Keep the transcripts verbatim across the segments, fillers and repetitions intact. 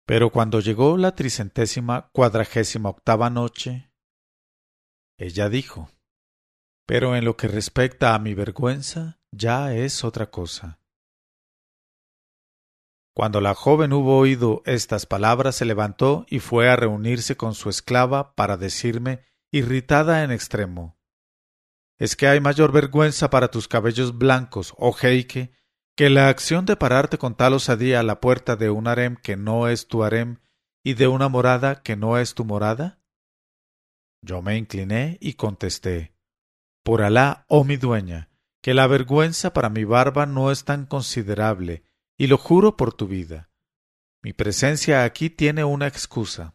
Pero cuando llegó la tricentésima cuadragésima octava noche, ella dijo: Pero en lo que respecta a mi vergüenza, ya es otra cosa. Cuando la joven hubo oído estas palabras, se levantó y fue a reunirse con su esclava para decirme, irritada en extremo: ¿Es que hay mayor vergüenza para tus cabellos blancos, oh jeique, que la acción de pararte con tal osadía a la puerta de un harem que no es tu harem y de una morada que no es tu morada? Yo me incliné y contesté: Por Alá, oh mi dueña, que la vergüenza para mi barba no es tan considerable, y lo juro por tu vida. Mi presencia aquí tiene una excusa.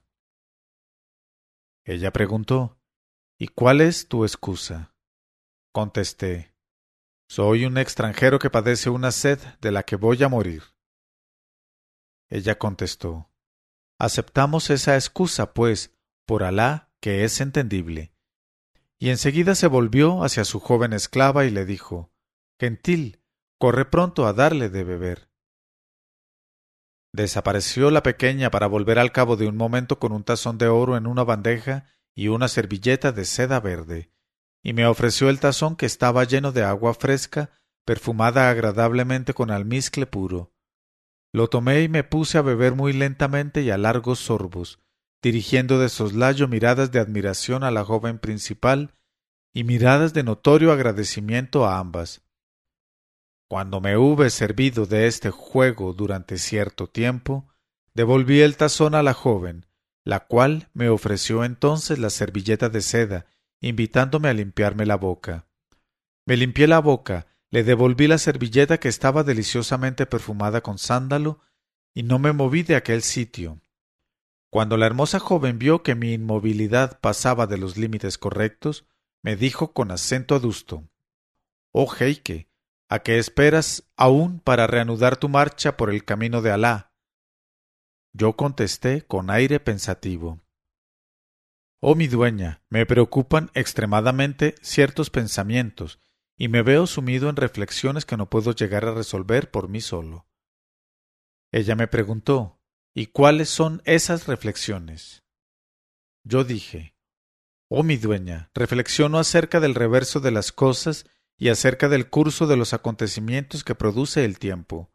Ella preguntó: ¿Y cuál es tu excusa? Contesté: Soy un extranjero que padece una sed de la que voy a morir. Ella contestó: Aceptamos esa excusa, pues, por Alá, que es entendible. Y enseguida se volvió hacia su joven esclava y le dijo: Gentil, corre pronto a darle de beber. Desapareció la pequeña para volver al cabo de un momento con un tazón de oro en una bandeja y una servilleta de seda verde, y me ofreció el tazón, que estaba lleno de agua fresca, perfumada agradablemente con almizcle puro. Lo tomé y me puse a beber muy lentamente y a largos sorbos, dirigiendo de soslayo miradas de admiración a la joven principal y miradas de notorio agradecimiento a ambas. Cuando me hube servido de este juego durante cierto tiempo, devolví el tazón a la joven, la cual me ofreció entonces la servilleta de seda, invitándome a limpiarme la boca. Me limpié la boca, le devolví la servilleta, que estaba deliciosamente perfumada con sándalo, y no me moví de aquel sitio. Cuando la hermosa joven vio que mi inmovilidad pasaba de los límites correctos, me dijo con acento adusto: Oh jeique, ¿a qué esperas aún para reanudar tu marcha por el camino de Alá? Yo contesté con aire pensativo: Oh mi dueña, me preocupan extremadamente ciertos pensamientos, y me veo sumido en reflexiones que no puedo llegar a resolver por mí solo. Ella me preguntó: ¿Y cuáles son esas reflexiones? Yo dije: Oh mi dueña, reflexiono acerca del reverso de las cosas y acerca del curso de los acontecimientos que produce el tiempo.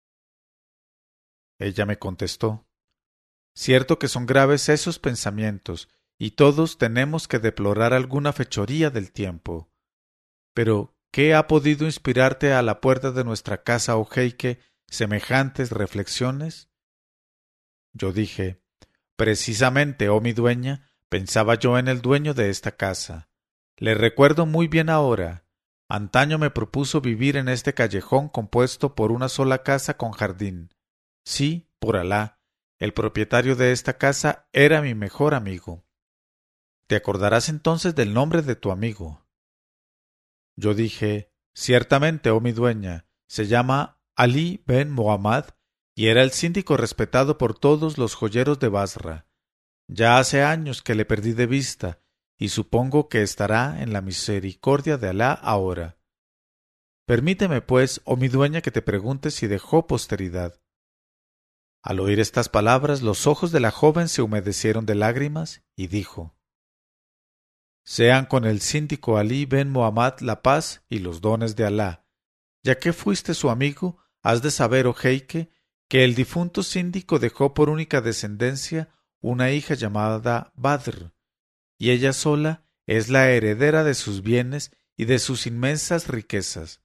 Ella me contestó: Cierto que son graves esos pensamientos, y todos tenemos que deplorar alguna fechoría del tiempo. Pero, ¿qué ha podido inspirarte a la puerta de nuestra casa, oh jeique, semejantes reflexiones? Yo dije: Precisamente, oh mi dueña, pensaba yo en el dueño de esta casa. Le recuerdo muy bien ahora. Antaño me propuso vivir en este callejón compuesto por una sola casa con jardín. Sí, por Alá, el propietario de esta casa era mi mejor amigo. ¿Te acordarás entonces del nombre de tu amigo? Yo dije: Ciertamente, oh mi dueña, se llama Ali ben Muhammad, y era el síndico respetado por todos los joyeros de Basra. Ya hace años que le perdí de vista, y supongo que estará en la misericordia de Alá ahora. Permíteme, pues, oh mi dueña, que te pregunte si dejó posteridad. Al oír estas palabras, los ojos de la joven se humedecieron de lágrimas, y dijo: Sean con el síndico Ali ben Muhammad la paz y los dones de Alá. Ya que fuiste su amigo, has de saber, oh jeique, que el difunto síndico dejó por única descendencia una hija llamada Badr, y ella sola es la heredera de sus bienes y de sus inmensas riquezas.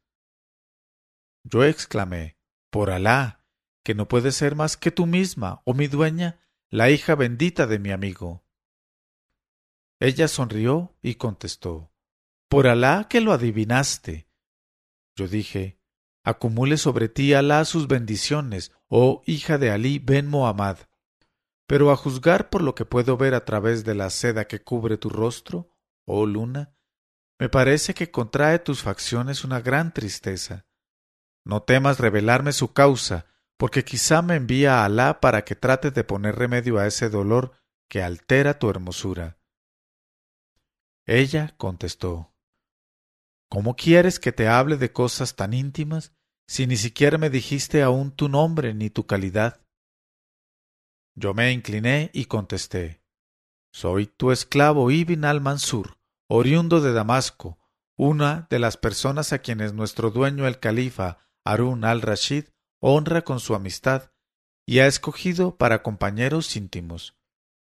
Yo exclamé: Por Alá, que no puede ser más que tú misma, oh mi dueña, la hija bendita de mi amigo. Ella sonrió y contestó: Por Alá que lo adivinaste. Yo dije: Acumule sobre ti Alá sus bendiciones, oh hija de Ali ben Muhammad. Pero a juzgar por lo que puedo ver a través de la seda que cubre tu rostro, oh luna, me parece que contrae tus facciones una gran tristeza. No temas revelarme su causa, porque quizá me envía a Alá para que trate de poner remedio a ese dolor que altera tu hermosura. Ella contestó: ¿Cómo quieres que te hable de cosas tan íntimas si ni siquiera me dijiste aún tu nombre ni tu calidad? Yo me incliné y contesté: Soy tu esclavo Ibn al-Mansur, oriundo de Damasco, una de las personas a quienes nuestro dueño el califa Harún al-Rashid honra con su amistad y ha escogido para compañeros íntimos.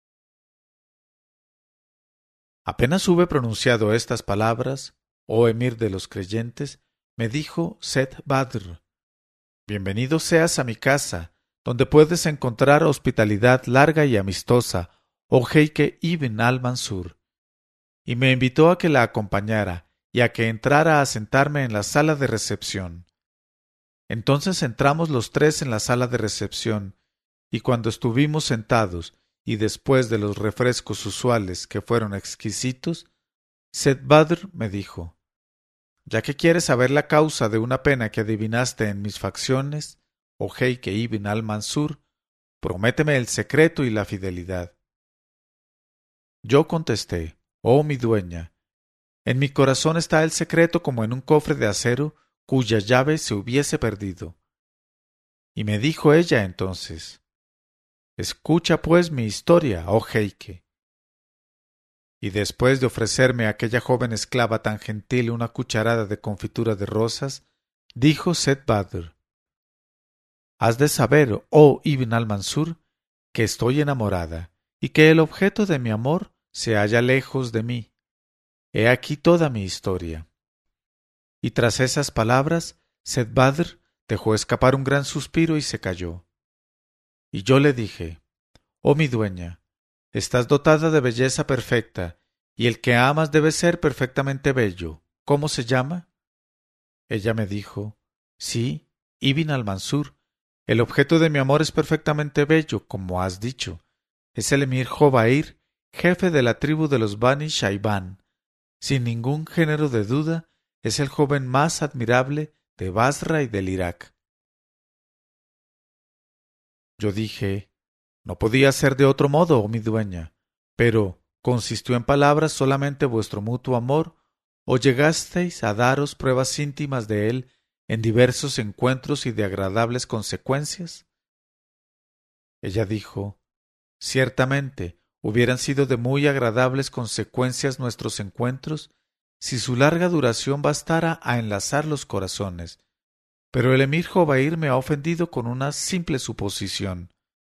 Apenas hube pronunciado estas palabras, oh emir de los creyentes, me dijo Seth Badr: Bienvenido seas a mi casa, donde puedes encontrar hospitalidad larga y amistosa, oh jeique Ibn al-Mansur. Y me invitó a que la acompañara y a que entrara a sentarme en la sala de recepción. Entonces entramos los tres en la sala de recepción, y cuando estuvimos sentados, y después de los refrescos usuales que fueron exquisitos, Seth Badr me dijo: Ya que quieres saber la causa de una pena que adivinaste en mis facciones, oh jeique Ibn al-Mansur, prométeme el secreto y la fidelidad. Yo contesté: Oh mi dueña, en mi corazón está el secreto como en un cofre de acero cuya llave se hubiese perdido. Y me dijo ella entonces: Escucha pues mi historia, oh jeique. Y después de ofrecerme a aquella joven esclava tan gentil una cucharada de confitura de rosas, dijo Seth Badr: Has de saber, oh Ibn al-Mansur, que estoy enamorada, y que el objeto de mi amor se halla lejos de mí. He aquí toda mi historia. Y tras esas palabras, Seth Badr dejó escapar un gran suspiro y se calló. Y yo le dije: Oh mi dueña, estás dotada de belleza perfecta, y el que amas debe ser perfectamente bello. ¿Cómo se llama? Ella me dijo: Sí, Ibn al-Mansur. El objeto de mi amor es perfectamente bello, como has dicho. Es el emir Jobair, jefe de la tribu de los Bani Shaibán. Sin ningún género de duda, es el joven más admirable de Basra y del Irak. Yo dije: No podía ser de otro modo, oh mi dueña, pero ¿consistió en palabras solamente vuestro mutuo amor, o llegasteis a daros pruebas íntimas de él en diversos encuentros y de agradables consecuencias? Ella dijo: Ciertamente, hubieran sido de muy agradables consecuencias nuestros encuentros si su larga duración bastara a enlazar los corazones, pero el emir Jobair me ha ofendido con una simple suposición.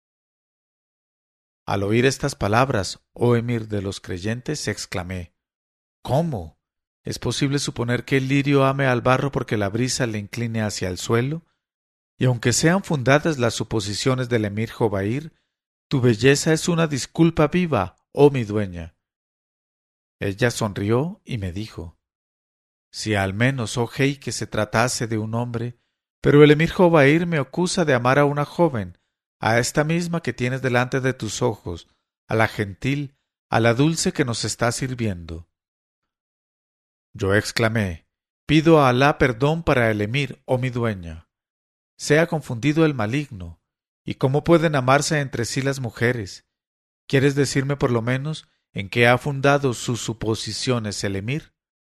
Al oír estas palabras, oh emir de los creyentes, exclamé: ¿Cómo? ¿Es posible suponer que el lirio ame al barro porque la brisa le incline hacia el suelo? Y aunque sean fundadas las suposiciones del emir Jobair, tu belleza es una disculpa viva, oh mi dueña. Ella sonrió y me dijo: Si al menos, oh jeique, se tratase de un hombre, pero el emir Jobair me acusa de amar a una joven, a esta misma que tienes delante de tus ojos, a la gentil, a la dulce que nos está sirviendo. Yo exclamé: Pido a Alá perdón para el emir, oh mi dueña. Sea confundido el maligno. ¿Y cómo pueden amarse entre sí las mujeres? ¿Quieres decirme por lo menos en qué ha fundado sus suposiciones el emir?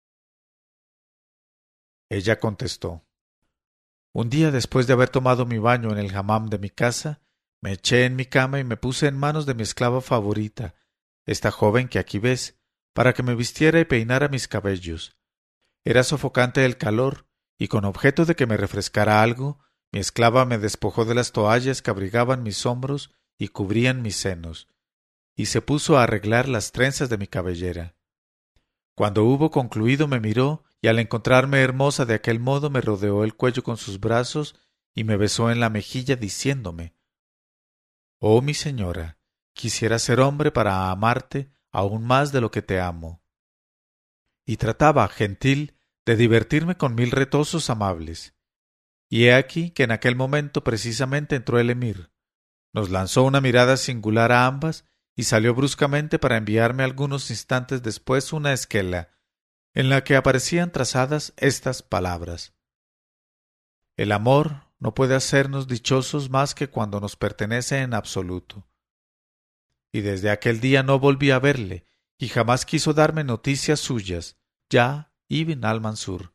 Ella contestó: Un día después de haber tomado mi baño en el hammam de mi casa, me eché en mi cama y me puse en manos de mi esclava favorita, esta joven que aquí ves, para que me vistiera y peinara mis cabellos. Era sofocante el calor, y con objeto de que me refrescara algo, mi esclava me despojó de las toallas que abrigaban mis hombros y cubrían mis senos, y se puso a arreglar las trenzas de mi cabellera. Cuando hubo concluido me miró, y al encontrarme hermosa de aquel modo me rodeó el cuello con sus brazos y me besó en la mejilla diciéndome: Oh mi señora, quisiera ser hombre para amarte aún más de lo que te amo. Y trataba, gentil, de divertirme con mil retosos amables. Y he aquí que en aquel momento precisamente entró el emir. Nos lanzó una mirada singular a ambas y salió bruscamente para enviarme algunos instantes después una esquela, en la que aparecían trazadas estas palabras: El amor no puede hacernos dichosos más que cuando nos pertenece en absoluto. Y desde aquel día no volví a verle, y jamás quiso darme noticias suyas, ya Ibn al-Mansur.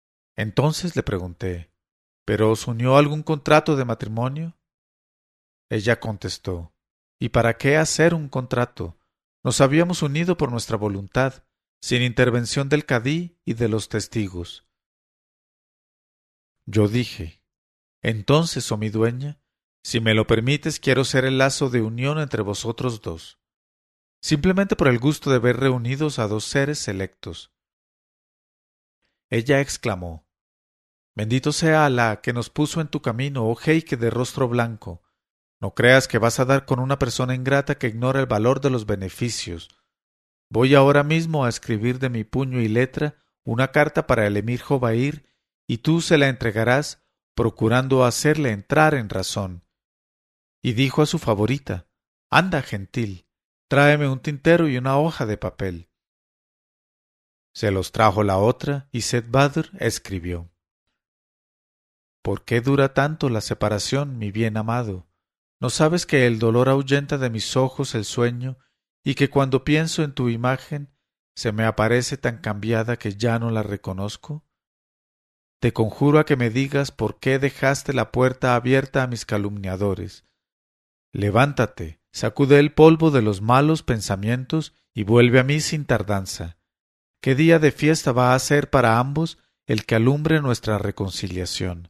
Entonces le pregunté: ¿Pero os unió algún contrato de matrimonio? Ella contestó: ¿Y para qué hacer un contrato? Nos habíamos unido por nuestra voluntad, sin intervención del cadí y de los testigos. Yo dije: Entonces, oh mi dueña, si me lo permites, quiero ser el lazo de unión entre vosotros dos, simplemente por el gusto de ver reunidos a dos seres selectos. Ella exclamó: Bendito sea Alá que nos puso en tu camino, oh jeique de rostro blanco. No creas que vas a dar con una persona ingrata que ignora el valor de los beneficios. Voy ahora mismo a escribir de mi puño y letra una carta para el emir Jobair, y tú se la entregarás, procurando hacerle entrar en razón. Y dijo a su favorita: Anda, gentil, tráeme un tintero y una hoja de papel. Se los trajo la otra, y Sed Badr escribió: ¿Por qué dura tanto la separación, mi bien amado? ¿No sabes que el dolor ahuyenta de mis ojos el sueño, y que cuando pienso en tu imagen se me aparece tan cambiada que ya no la reconozco? Te conjuro a que me digas por qué dejaste la puerta abierta a mis calumniadores. Levántate, sacude el polvo de los malos pensamientos y vuelve a mí sin tardanza. ¿Qué día de fiesta va a ser para ambos el que alumbre nuestra reconciliación?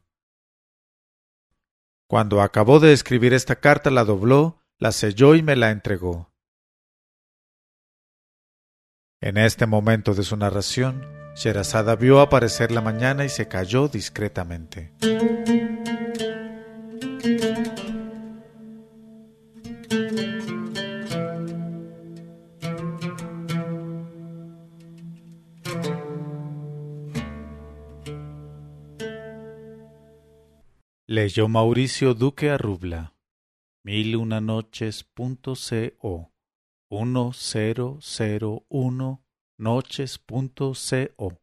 Cuando acabó de escribir esta carta, la dobló, la selló y me la entregó. En este momento de su narración, Sherazada vio aparecer la mañana y se calló discretamente. Leyó Mauricio Duque Arrubla. Mil una noches punto co. uno cero cero uno noches punto co.